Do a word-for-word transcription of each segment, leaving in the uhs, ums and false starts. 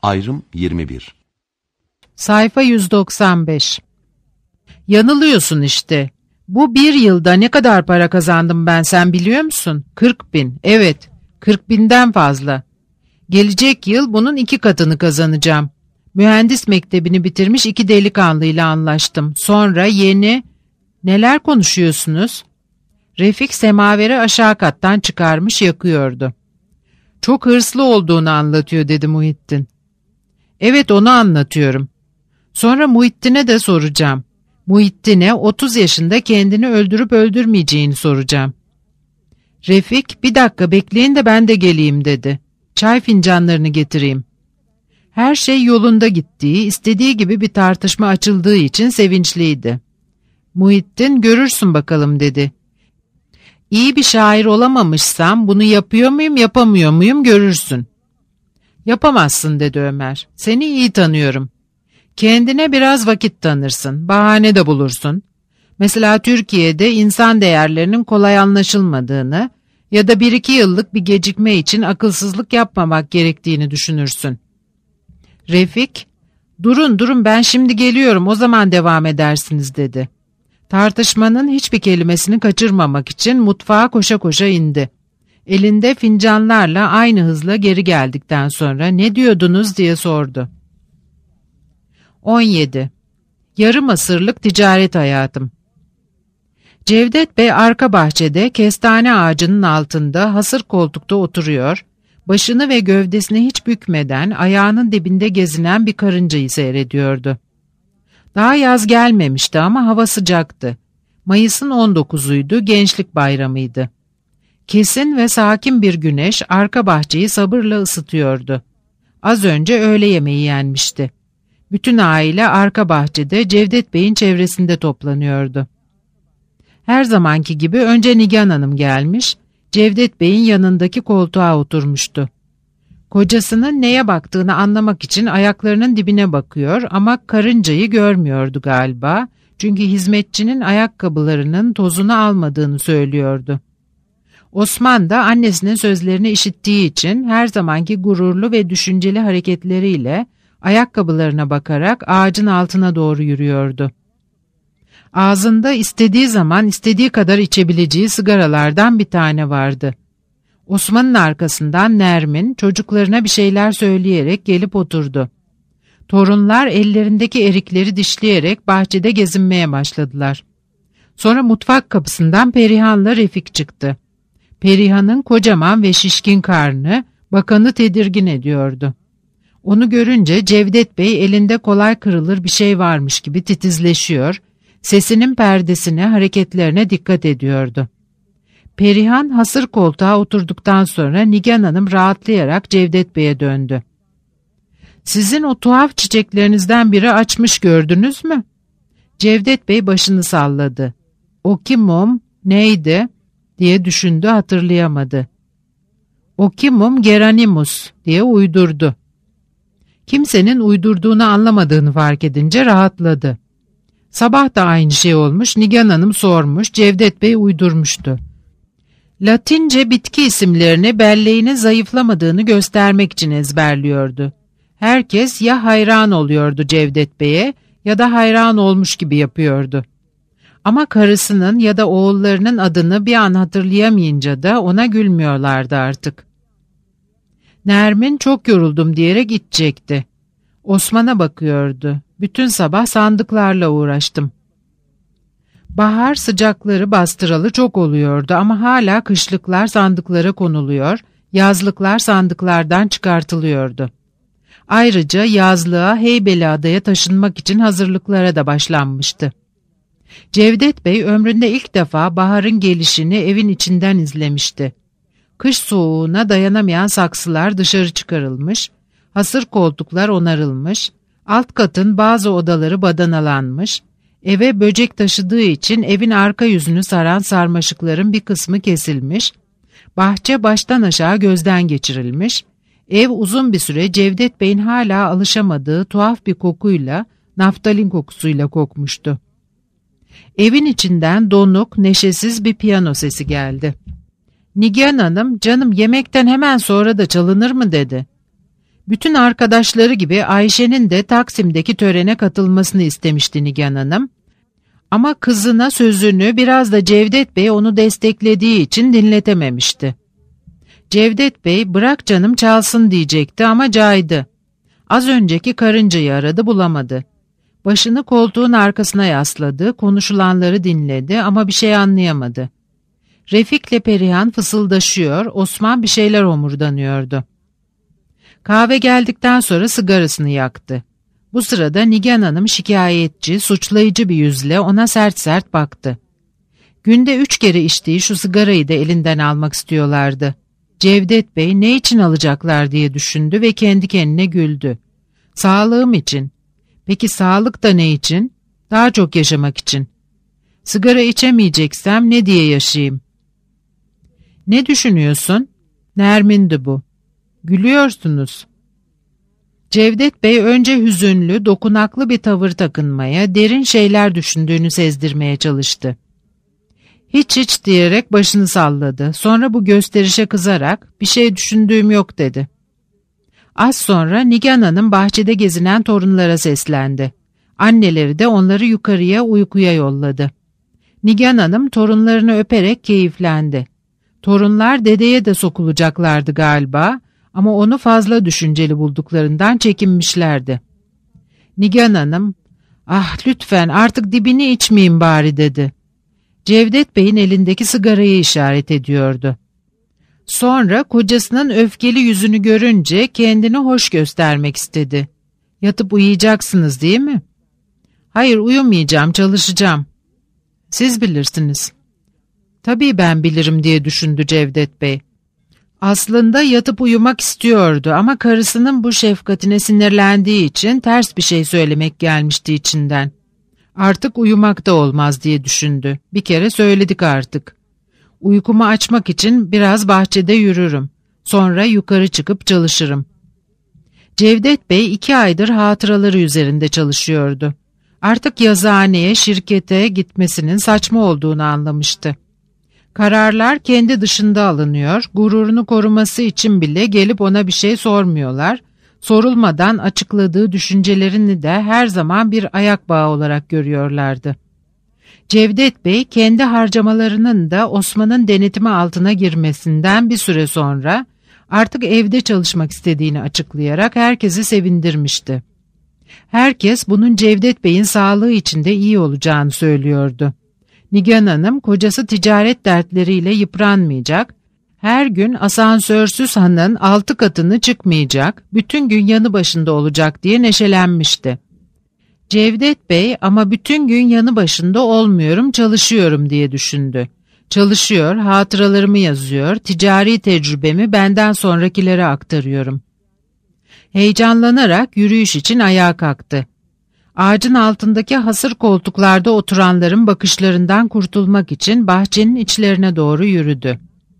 Ayrım yirmi bir. Sayfa yüz doksan beş. Yanılıyorsun işte. Bu bir yılda ne kadar para kazandım ben, sen biliyor musun? kırk bin. Evet, kırk binden fazla. Gelecek yıl bunun iki katını kazanacağım. Mühendis mektebini bitirmiş iki delikanlıyla anlaştım. Sonra yeni... Neler konuşuyorsunuz? Refik semaveri aşağı kattan çıkarmış yakıyordu. Çok hırslı olduğunu anlatıyor, dedi Muhittin. Evet, onu anlatıyorum. Sonra Muhittin'e de soracağım. Muhittin'e otuz yaşında kendini öldürüp öldürmeyeceğini soracağım. Refik, bir dakika bekleyin de ben de geleyim, dedi. Çay fincanlarını getireyim. Her şey yolunda gittiği, istediği gibi bir tartışma açıldığı için sevinçliydi. Muhittin, görürsün bakalım, dedi. İyi bir şair olamamışsam bunu yapıyor muyum yapamıyor muyum görürsün. Yapamazsın, dedi Ömer. Seni iyi tanıyorum. Kendine biraz vakit tanırsın, bahane de bulursun. Mesela Türkiye'de insan değerlerinin kolay anlaşılmadığını ya da bir iki yıllık bir gecikme için akılsızlık yapmamak gerektiğini düşünürsün. Refik, durun durun ben şimdi geliyorum, o zaman devam edersiniz, dedi. Tartışmanın hiçbir kelimesini kaçırmamak için mutfağa koşa koşa indi. Elinde fincanlarla aynı hızla geri geldikten sonra ne diyordunuz diye sordu. on yedi. Yarım asırlık ticaret hayatım. Cevdet Bey arka bahçede kestane ağacının altında hasır koltukta oturuyor, başını ve gövdesini hiç bükmeden ayağının dibinde gezinen bir karıncayı seyrediyordu. Daha yaz gelmemişti ama hava sıcaktı. Mayıs'ın on dokuzuydu, gençlik bayramıydı. Kesin ve sakin bir güneş arka bahçeyi sabırla ısıtıyordu. Az önce öğle yemeği yenmişti. Bütün aile arka bahçede Cevdet Bey'in çevresinde toplanıyordu. Her zamanki gibi önce Nigan Hanım gelmiş, Cevdet Bey'in yanındaki koltuğa oturmuştu. Kocasının neye baktığını anlamak için ayaklarının dibine bakıyor ama karıncayı görmüyordu galiba, çünkü hizmetçinin ayakkabılarının tozunu almadığını söylüyordu. Osman da annesinin sözlerini işittiği için her zamanki gururlu ve düşünceli hareketleriyle ayakkabılarına bakarak ağacın altına doğru yürüyordu. Ağzında istediği zaman istediği kadar içebileceği sigaralardan bir tane vardı. Osman'ın arkasından Nermin çocuklarına bir şeyler söyleyerek gelip oturdu. Torunlar ellerindeki erikleri dişleyerek bahçede gezinmeye başladılar. Sonra mutfak kapısından Perihan'la Refik çıktı. Perihan'ın kocaman ve şişkin karnı bakanı tedirgin ediyordu. Onu görünce Cevdet Bey elinde kolay kırılır bir şey varmış gibi titizleşiyor, sesinin perdesine, hareketlerine dikkat ediyordu. Perihan hasır koltuğa oturduktan sonra Nigan Hanım rahatlayarak Cevdet Bey'e döndü. Sizin o tuhaf çiçeklerinizden biri açmış, gördünüz mü? Cevdet Bey başını salladı. Okimum neydi diye düşündü, hatırlayamadı. Okimum geranimus diye uydurdu. Kimsenin uydurduğunu anlamadığını fark edince rahatladı. Sabah da aynı şey olmuş, Nigan Hanım sormuş, Cevdet Bey uydurmuştu. Latince bitki isimlerini belleğinin zayıflamadığını göstermek için ezberliyordu. Herkes ya hayran oluyordu Cevdet Bey'e ya da hayran olmuş gibi yapıyordu. Ama karısının ya da oğullarının adını bir an hatırlayamayınca da ona gülmüyorlardı artık. Nermin çok yoruldum diyerek iç çekti. Osman'a bakıyordu. Bütün sabah sandıklarla uğraştım. Bahar sıcakları bastıralı çok oluyordu ama hala kışlıklar sandıklara konuluyor, yazlıklar sandıklardan çıkartılıyordu. Ayrıca yazlığa Heybeliada'ya taşınmak için hazırlıklara da başlanmıştı. Cevdet Bey ömründe ilk defa baharın gelişini evin içinden izlemişti. Kış soğuğuna dayanamayan saksılar dışarı çıkarılmış, hasır koltuklar onarılmış, alt katın bazı odaları badanalanmış, eve böcek taşıdığı için evin arka yüzünü saran sarmaşıkların bir kısmı kesilmiş, bahçe baştan aşağı gözden geçirilmiş, ev uzun bir süre Cevdet Bey'in hala alışamadığı tuhaf bir kokuyla, naftalin kokusuyla kokmuştu. Evin içinden donuk, neşesiz bir piyano sesi geldi. Nigan Hanım, canım yemekten hemen sonra da çalınır mı dedi. Bütün arkadaşları gibi Ayşe'nin de Taksim'deki törene katılmasını istemişti Nigan Hanım. Ama kızına sözünü biraz da Cevdet Bey onu desteklediği için dinletememişti. Cevdet Bey bırak canım çalsın diyecekti ama caydı. Az önceki karıncayı aradı, bulamadı. Başını koltuğun arkasına yasladı, konuşulanları dinledi ama bir şey anlayamadı. Refik'le Perihan fısıldaşıyor, Osman bir şeyler homurdanıyordu. Kahve geldikten sonra sigarasını yaktı. Bu sırada Nigan Hanım şikayetçi, suçlayıcı bir yüzle ona sert sert baktı. Günde üç kere içtiği şu sigarayı da elinden almak istiyorlardı. Cevdet Bey ne için alacaklar diye düşündü ve kendi kendine güldü. Sağlığım için. Peki sağlık da ne için? Daha çok yaşamak için. Sigara içemeyeceksem ne diye yaşayayım? Ne düşünüyorsun? Nermin'di bu. Gülüyorsunuz. Cevdet Bey önce hüzünlü, dokunaklı bir tavır takınmaya, derin şeyler düşündüğünü sezdirmeye çalıştı. Hiç hiç diyerek başını salladı. Sonra bu gösterişe kızarak bir şey düşündüğüm yok dedi. Az sonra Nigan Hanım bahçede gezinen torunlara seslendi. Anneleri de onları yukarıya uykuya yolladı. Nigan Hanım torunlarını öperek keyiflendi. Torunlar dedeye de sokulacaklardı galiba ama onu fazla düşünceli bulduklarından çekinmişlerdi. Nigan Hanım, "Ah lütfen artık dibini içmeyin bari" dedi. Cevdet Bey'in elindeki sigarayı işaret ediyordu. Sonra kocasının öfkeli yüzünü görünce kendini hoş göstermek istedi. "Yatıp uyuyacaksınız değil mi?" "Hayır, uyumayacağım, çalışacağım." "Siz bilirsiniz." "Tabii ben bilirim" diye düşündü Cevdet Bey. Aslında yatıp uyumak istiyordu ama karısının bu şefkatine sinirlendiği için ters bir şey söylemek gelmişti içinden. Artık uyumak da olmaz diye düşündü. Bir kere söyledik artık. Uykumu açmak için biraz bahçede yürürüm. Sonra yukarı çıkıp çalışırım. Cevdet Bey iki aydır hatıraları üzerinde çalışıyordu. Artık yazıhaneye, şirkete gitmesinin saçma olduğunu anlamıştı. Kararlar kendi dışında alınıyor, gururunu koruması için bile gelip ona bir şey sormuyorlar, sorulmadan açıkladığı düşüncelerini de her zaman bir ayak bağı olarak görüyorlardı. Cevdet Bey kendi harcamalarının da Osman'ın denetimi altına girmesinden bir süre sonra artık evde çalışmak istediğini açıklayarak herkesi sevindirmişti. Herkes bunun Cevdet Bey'in sağlığı için de iyi olacağını söylüyordu. Nigan Hanım kocası ticaret dertleriyle yıpranmayacak, her gün asansörsüz hanın altı katını çıkmayacak, bütün gün yanı başında olacak diye neşelenmişti. Cevdet Bey ama bütün gün yanı başında olmuyorum, çalışıyorum diye düşündü. Çalışıyor, hatıralarımı yazıyor, ticari tecrübemi benden sonrakilere aktarıyorum. Heyecanlanarak yürüyüş için ayağa kalktı. Ağacın altındaki hasır koltuklarda oturanların bakışlarından kurtulmak için bahçenin içlerine doğru yürüdü.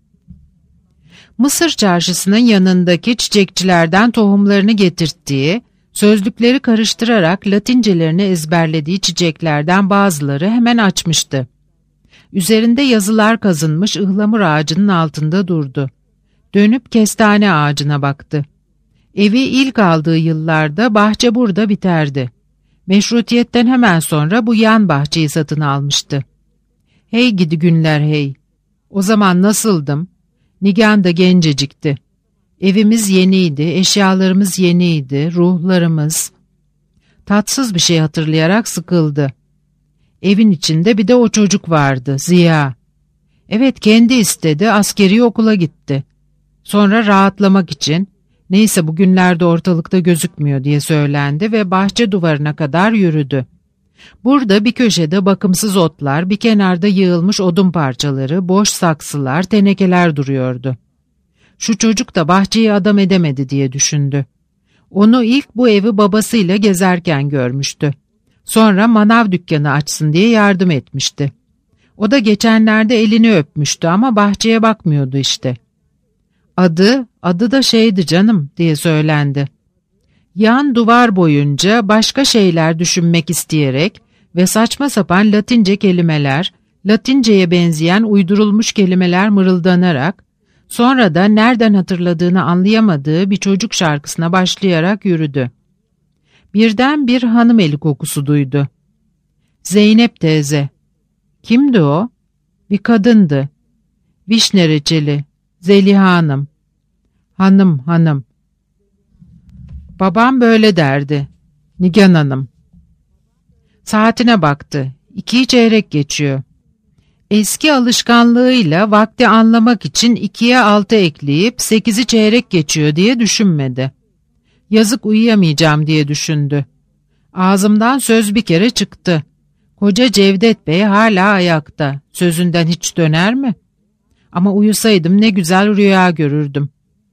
Mısır çarşısının yanındaki çiçekçilerden tohumlarını getirttiği, sözlükleri karıştırarak Latincelerini ezberlediği çiçeklerden bazıları hemen açmıştı. Üzerinde yazılar kazınmış ıhlamur ağacının altında durdu. Dönüp kestane ağacına baktı. Evi ilk aldığı yıllarda bahçe burada biterdi. Meşrutiyetten hemen sonra bu yan bahçeyi satın almıştı. Hey gidi günler hey! O zaman nasıldım? Nigan da gencecikti. Evimiz yeniydi, eşyalarımız yeniydi, ruhlarımız. Tatsız bir şey hatırlayarak sıkıldı. Evin içinde bir de o çocuk vardı, Ziya. Evet, kendi istedi, askeri okula gitti. Sonra rahatlamak için, neyse bugünlerde ortalıkta gözükmüyor diye söylendi ve bahçe duvarına kadar yürüdü. Burada bir köşede bakımsız otlar, bir kenarda yığılmış odun parçaları, boş saksılar, tenekeler duruyordu. Şu çocuk da bahçeyi adam edemedi diye düşündü. Onu ilk bu evi babasıyla gezerken görmüştü. Sonra manav dükkanı açsın diye yardım etmişti. O da geçenlerde elini öpmüştü ama bahçeye bakmıyordu işte. Adı, adı da şeydi canım diye söylendi. Yan duvar boyunca başka şeyler düşünmek isteyerek ve saçma sapan Latince kelimeler, Latinceye benzeyen uydurulmuş kelimeler mırıldanarak, Sonra da nereden hatırladığını anlayamadığı bir çocuk şarkısına başlayarak yürüdü. Birden bir hanım eli kokusu duydu. Zeynep teyze. Kimdi o? Bir kadındı. Vişne reçeli. Zeliha Hanım. Hanım, hanım. Babam böyle derdi. Nigan Hanım. Saatine baktı. İkiyi çeyrek geçiyor. Eski alışkanlığıyla vakti anlamak için ikiye altı ekleyip sekizi çeyrek geçiyor diye düşünmedi. Yazık uyuyamayacağım diye düşündü. Ağzımdan söz bir kere çıktı. Koca Cevdet Bey hala ayakta. Sözünden hiç döner mi? Ama uyusaydım ne güzel rüya görürdüm.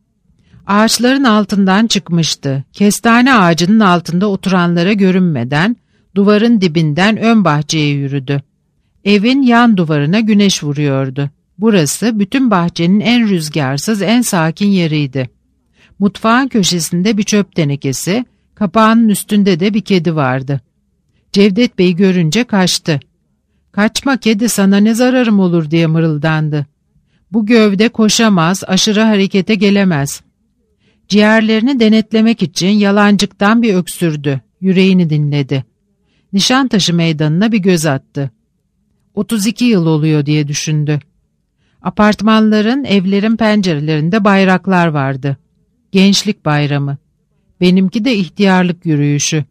Ağaçların altından çıkmıştı. Kestane ağacının altında oturanlara görünmeden duvarın dibinden ön bahçeye yürüdü. Evin yan duvarına güneş vuruyordu. Burası bütün bahçenin en rüzgarsız, en sakin yeriydi. Mutfağın köşesinde bir çöp tenekesi, kapağının üstünde de bir kedi vardı. Cevdet Bey görünce kaçtı. "Kaçma kedi, sana ne zararım olur?" diye mırıldandı. Bu gövde koşamaz, aşırı harekete gelemez. Ciğerlerini denetlemek için yalancıktan bir öksürdü. Yüreğini dinledi. Nişantaşı meydanına bir göz attı. otuz iki yıl oluyor diye düşündü. Apartmanların, evlerin pencerelerinde bayraklar vardı. Gençlik bayramı. Benimki de ihtiyarlık yürüyüşü.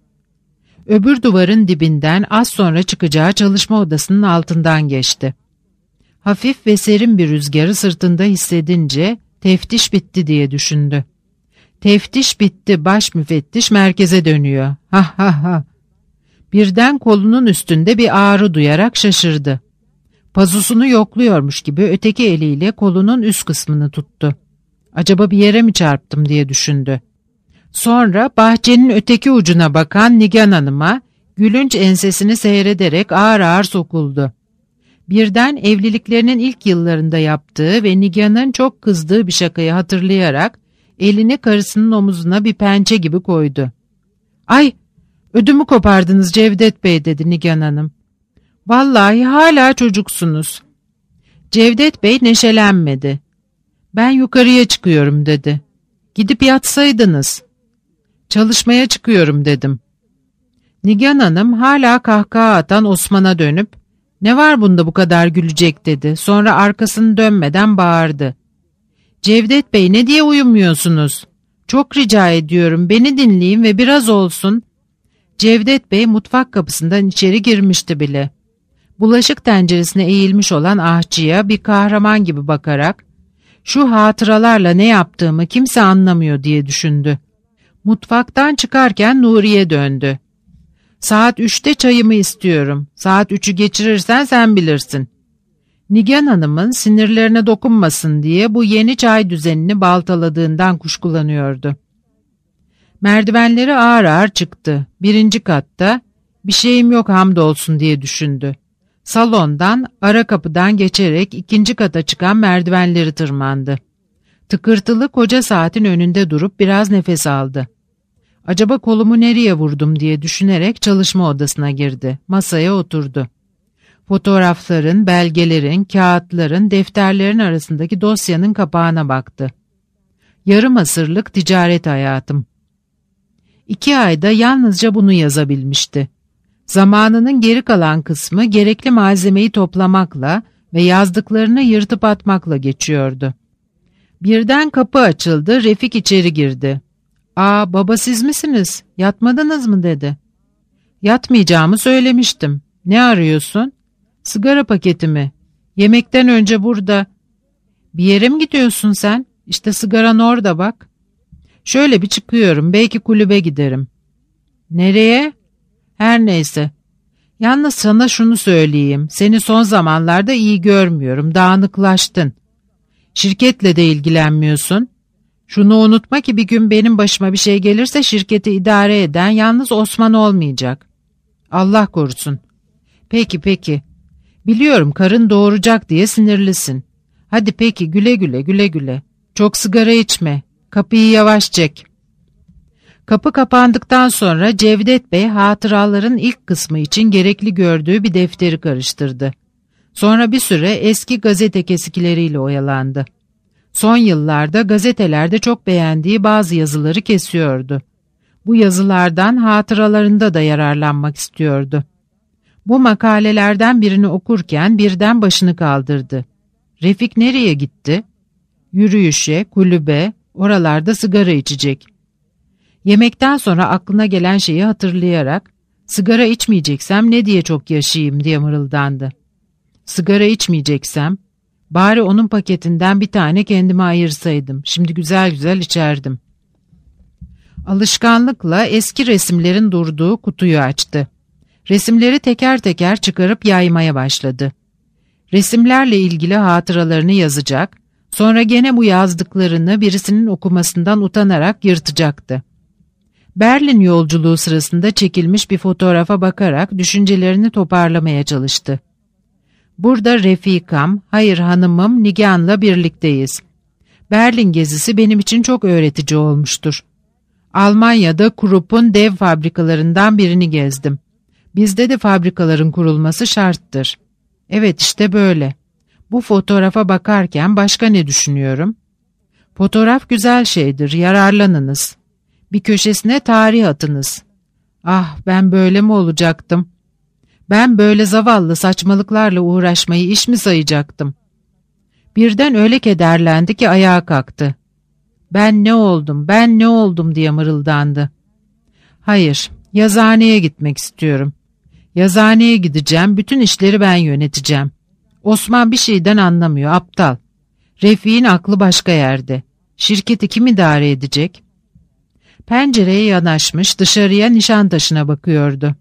Öbür duvarın dibinden az sonra çıkacağı çalışma odasının altından geçti. Hafif ve serin bir rüzgarı sırtında hissedince teftiş bitti diye düşündü. Teftiş bitti, baş müfettiş merkeze dönüyor. Ha ha ha. Birden kolunun üstünde bir ağrı duyarak şaşırdı. Pazusunu yokluyormuş gibi öteki eliyle kolunun üst kısmını tuttu. Acaba bir yere mi çarptım diye düşündü. Sonra bahçenin öteki ucuna bakan Nigan Hanım'a gülünç ensesini seyrederek ağır ağır sokuldu. Birden evliliklerinin ilk yıllarında yaptığı ve Nigan'ın çok kızdığı bir şakayı hatırlayarak elini karısının omuzuna bir pençe gibi koydu. "Ay, ödümü kopardınız Cevdet Bey," dedi Nigan Hanım. "Vallahi hala çocuksunuz." Cevdet Bey neşelenmedi. "Ben yukarıya çıkıyorum," dedi. "Gidip yatsaydınız." "Çalışmaya çıkıyorum," dedim. Nigan Hanım hala kahkaha atan Osman'a dönüp "Ne var bunda bu kadar gülecek?" dedi. Sonra arkasını dönmeden bağırdı. "Cevdet Bey, ne diye uyumuyorsunuz? Çok rica ediyorum, beni dinleyin ve biraz olsun." Cevdet Bey mutfak kapısından içeri girmişti bile. Bulaşık tenceresine eğilmiş olan ahçıya bir kahraman gibi bakarak "Şu hatıralarla ne yaptığımı kimse anlamıyor," diye düşündü. Mutfaktan çıkarken Nuriye döndü. "Saat üçte çayımı istiyorum. Saat üçü geçirirsen sen bilirsin." Nigan Hanım'ın sinirlerine dokunmasın diye bu yeni çay düzenini baltaladığından kuşkulanıyordu. Merdivenleri ağır ağır çıktı. Birinci katta "Bir şeyim yok hamdolsun," diye düşündü. Salondan, ara kapıdan geçerek ikinci kata çıkan merdivenleri tırmandı. Tıkırtılı koca saatin önünde durup biraz nefes aldı. Acaba kolumu nereye vurdum diye düşünerek çalışma odasına girdi. Masaya oturdu. Fotoğrafların, belgelerin, kağıtların, defterlerin arasındaki dosyanın kapağına baktı. "Yarım asırlık ticaret hayatım." İki ayda yalnızca bunu yazabilmişti. Zamanının geri kalan kısmı gerekli malzemeyi toplamakla ve yazdıklarını yırtıp atmakla geçiyordu. Birden kapı açıldı, Refik içeri girdi. "Aa, baba siz misiniz? Yatmadınız mı?" dedi. "Yatmayacağımı söylemiştim. Ne arıyorsun?" "Sigara paketimi. Yemekten önce burada." "Bir yere mi gidiyorsun sen? İşte sigaran orada bak." "Şöyle bir çıkıyorum, belki kulübe giderim." "Nereye?" "Her neyse. Yalnız sana şunu söyleyeyim, seni son zamanlarda iyi görmüyorum, dağınıklaştın. Şirketle de ilgilenmiyorsun. Şunu unutma ki bir gün benim başıma bir şey gelirse şirketi idare eden yalnız Osman olmayacak. Allah korusun." "Peki peki. Biliyorum karın doğuracak diye sinirlisin. Hadi peki, güle güle güle güle. Çok sigara içme. Kapıyı yavaş çek." Kapı kapandıktan sonra Cevdet Bey hatıraların ilk kısmı için gerekli gördüğü bir defteri karıştırdı. Sonra bir süre eski gazete kesikileriyle oyalandı. Son yıllarda gazetelerde çok beğendiği bazı yazıları kesiyordu. Bu yazılardan hatıralarında da yararlanmak istiyordu. Bu makalelerden birini okurken birden başını kaldırdı. Refik nereye gitti? Yürüyüşe, kulübe, oralarda sigara içecek. Yemekten sonra aklına gelen şeyi hatırlayarak, sigara içmeyeceksem ne diye çok yaşayayım diye mırıldandı. Sigara içmeyeceksem, bari onun paketinden bir tane kendime ayırsaydım, şimdi güzel güzel içerdim. Alışkanlıkla eski resimlerin durduğu kutuyu açtı. Resimleri teker teker çıkarıp yaymaya başladı. Resimlerle ilgili hatıralarını yazacak, sonra gene bu yazdıklarını birisinin okumasından utanarak yırtacaktı. Berlin yolculuğu sırasında çekilmiş bir fotoğrafa bakarak düşüncelerini toparlamaya çalıştı. Burada Refikam, hayır hanımım Nigan'la birlikteyiz. Berlin gezisi benim için çok öğretici olmuştur. Almanya'da Krupp'un dev fabrikalarından birini gezdim. Bizde de fabrikaların kurulması şarttır. Evet işte böyle. Bu fotoğrafa bakarken başka ne düşünüyorum? Fotoğraf güzel şeydir, yararlanınız. Bir köşesine tarih atınız. Ah ben böyle mi olacaktım? Ben böyle zavallı saçmalıklarla uğraşmayı iş mi sayacaktım? Birden öyle kederlendi ki ayağa kalktı. Ben ne oldum, ben ne oldum diye mırıldandı. Hayır, yazıhaneye gitmek istiyorum. Yazıhaneye gideceğim, bütün işleri ben yöneteceğim. Osman bir şeyden anlamıyor, aptal. Refik'in aklı başka yerde. Şirketi kim idare edecek? Pencereye yanaşmış dışarıya Nişantaşı'na bakıyordu.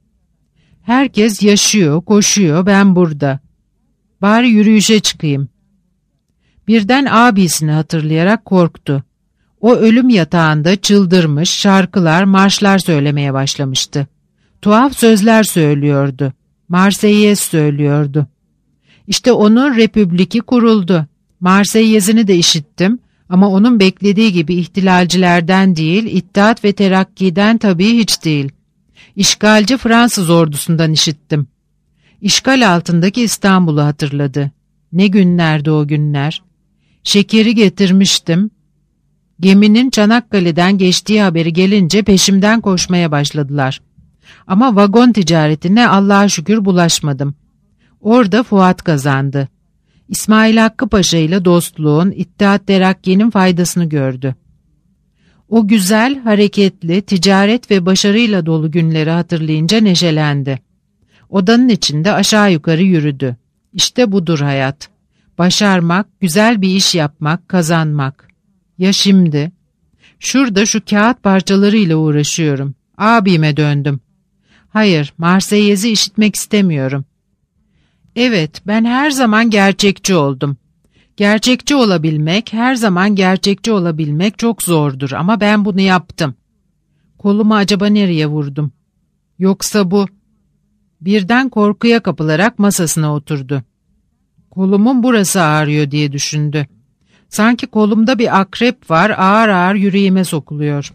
Herkes yaşıyor, koşuyor, ben burada. Bari yürüyüşe çıkayım. Birden abisini hatırlayarak korktu. O ölüm yatağında çıldırmış, şarkılar, marşlar söylemeye başlamıştı. Tuhaf sözler söylüyordu. Marseillez söylüyordu. İşte onun Republik'i kuruldu. Marseillez'ini de işittim ama onun beklediği gibi ihtilalcilerden değil, İttihat ve Terakki'den tabii hiç değil. İşgalci Fransız ordusundan işittim. İşgal altındaki İstanbul'u hatırladı. Ne günlerdi o günler. Şekeri getirmiştim. Geminin Çanakkale'den geçtiği haberi gelince peşimden koşmaya başladılar. Ama vagon ticaretine Allah'a şükür bulaşmadım. Orada Fuat kazandı. İsmail Hakkı Paşa ile dostluğun, İttihat Terakki'nin faydasını gördü. O güzel, hareketli, ticaret ve başarıyla dolu günleri hatırlayınca neşelendi. Odanın içinde aşağı yukarı yürüdü. İşte budur hayat. Başarmak, güzel bir iş yapmak, kazanmak. Ya şimdi? Şurada şu kağıt parçalarıyla uğraşıyorum. Abime döndüm. Hayır, Marseillez'i işitmek istemiyorum. Evet, ben her zaman gerçekçi oldum. Gerçekçi olabilmek, her zaman gerçekçi olabilmek çok zordur ama ben bunu yaptım. Kolumu acaba nereye vurdum? Yoksa bu... Birden korkuya kapılarak masasına oturdu. Kolumun burası ağrıyor diye düşündü. Sanki kolumda bir akrep var, ağır ağır yüreğime sokuluyor.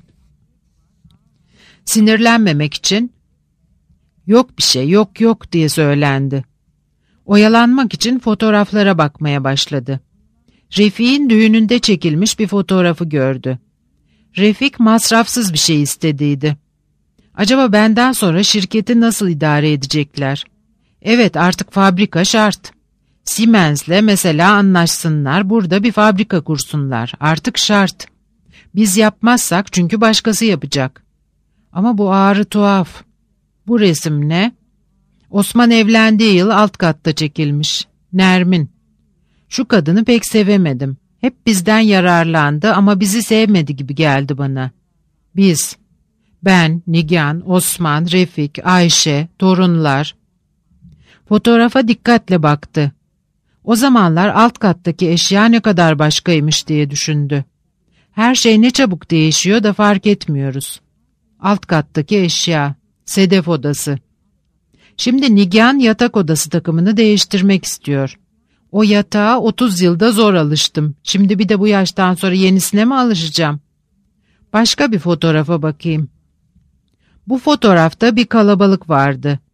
Sinirlenmemek için, yok bir şey, yok yok diye söylendi. Oyalanmak için fotoğraflara bakmaya başladı. Refik'in düğününde çekilmiş bir fotoğrafı gördü. Refik masrafsız bir şey istediydi. Acaba benden sonra şirketi nasıl idare edecekler? Evet, artık fabrika şart. Siemens'le mesela anlaşsınlar, burada bir fabrika kursunlar. Artık şart. Biz yapmazsak çünkü başkası yapacak. Ama bu ağrı tuhaf. Bu resim ne? Osman evlendiği yıl alt katta çekilmiş. Nermin. Şu kadını pek sevemedim. Hep bizden yararlandı ama bizi sevmedi gibi geldi bana. Biz. Ben, Nigan, Osman, Refik, Ayşe, torunlar. Fotoğrafa dikkatle baktı. O zamanlar alt kattaki eşya ne kadar başkaymış diye düşündü. Her şey ne çabuk değişiyor da fark etmiyoruz. Alt kattaki eşya, sedef odası. Şimdi Nigan yatak odası takımını değiştirmek istiyor. O yatağa otuz yılda zor alıştım. Şimdi bir de bu yaştan sonra yenisine mi alışacağım? Başka bir fotoğrafa bakayım. Bu fotoğrafta bir kalabalık vardı.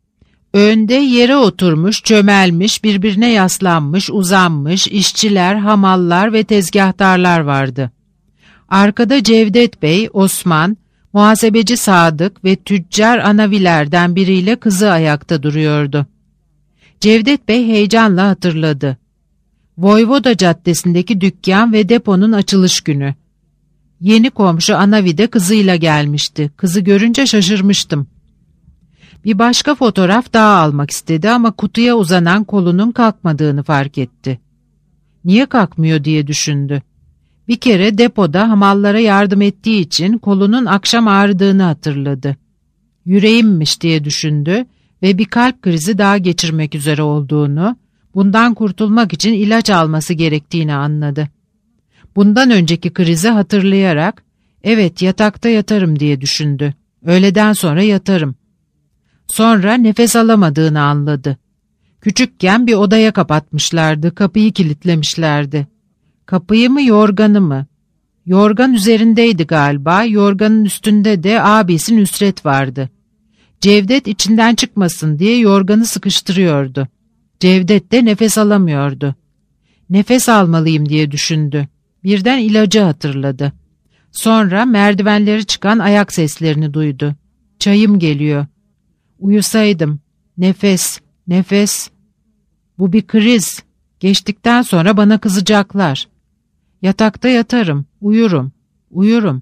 Önde yere oturmuş, çömelmiş, birbirine yaslanmış, uzanmış işçiler, hamallar ve tezgahtarlar vardı. Arkada Cevdet Bey, Osman, muhasebeci Sadık ve tüccar Anavilerden biriyle kızı ayakta duruyordu. Cevdet Bey heyecanla hatırladı. Voyvoda Caddesi'ndeki dükkan ve deponun açılış günü. Yeni komşu Anavi de kızıyla gelmişti. Kızı görünce şaşırmıştım. Bir başka fotoğraf daha almak istedi ama kutuya uzanan kolunun kalkmadığını fark etti. Niye kalkmıyor diye düşündü. Bir kere depoda hamallara yardım ettiği için kolunun akşam ağrıdığını hatırladı. Yüreğimmiş diye düşündü ve bir kalp krizi daha geçirmek üzere olduğunu, bundan kurtulmak için ilaç alması gerektiğini anladı. Bundan önceki krizi hatırlayarak, evet yatakta yatarım diye düşündü. Öğleden sonra yatarım. Sonra nefes alamadığını anladı. Küçükken bir odaya kapatmışlardı, kapıyı kilitlemişlerdi. Kapıyı mı, yorganı mı? Yorgan üzerindeydi galiba, yorganın üstünde de abisi Nusret vardı. Cevdet içinden çıkmasın diye yorganı sıkıştırıyordu. Cevdet de nefes alamıyordu. Nefes almalıyım diye düşündü. Birden ilacı hatırladı. Sonra merdivenleri çıkan ayak seslerini duydu. Çayım geliyor. Uyusaydım. Nefes, nefes. Bu bir kriz. Geçtikten sonra bana kızacaklar. Yatakta yatarım, uyurum, uyurum.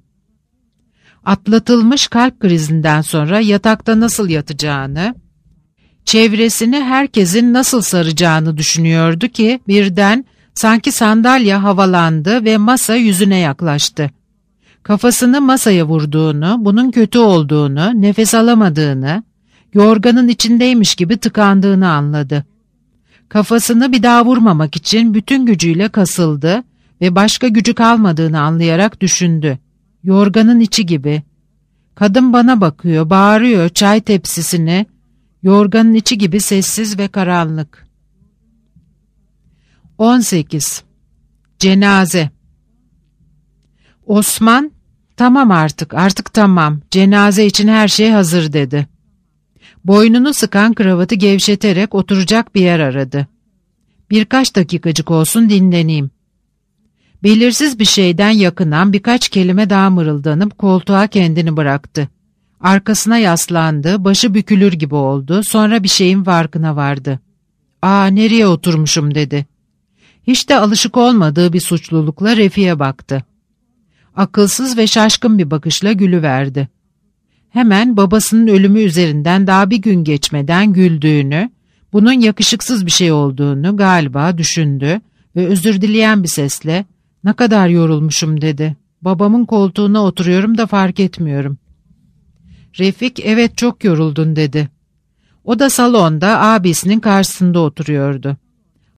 Atlatılmış kalp krizinden sonra yatakta nasıl yatacağını, çevresini herkesin nasıl saracağını düşünüyordu ki birden sanki sandalye havalandı ve masa yüzüne yaklaştı. Kafasını masaya vurduğunu, bunun kötü olduğunu, nefes alamadığını, yorganın içindeymiş gibi tıkandığını anladı. Kafasını bir daha vurmamak için bütün gücüyle kasıldı ve başka gücü kalmadığını anlayarak düşündü. Yorganın içi gibi. Kadın bana bakıyor, bağırıyor çay tepsisini. Yorganın içi gibi sessiz ve karanlık. on sekiz. Cenaze. Osman, tamam artık, artık tamam, cenaze için her şey hazır dedi. Boynunu sıkan kravatı gevşeterek oturacak bir yer aradı. Birkaç dakikacık olsun dinleneyim. Belirsiz bir şeyden yakınan birkaç kelime daha mırıldanıp koltuğa kendini bıraktı. Arkasına yaslandı, başı bükülür gibi oldu, sonra bir şeyin farkına vardı. ''Aa, nereye oturmuşum?'' dedi. Hiç de alışık olmadığı bir suçlulukla Refik'e baktı. Akılsız ve şaşkın bir bakışla gülüverdi. Hemen babasının ölümü üzerinden daha bir gün geçmeden güldüğünü, bunun yakışıksız bir şey olduğunu galiba düşündü ve özür dileyen bir sesle ''Ne kadar yorulmuşum'' dedi. ''Babamın koltuğuna oturuyorum da fark etmiyorum.'' Refik ''Evet, çok yoruldun'' dedi. O da salonda abisinin karşısında oturuyordu.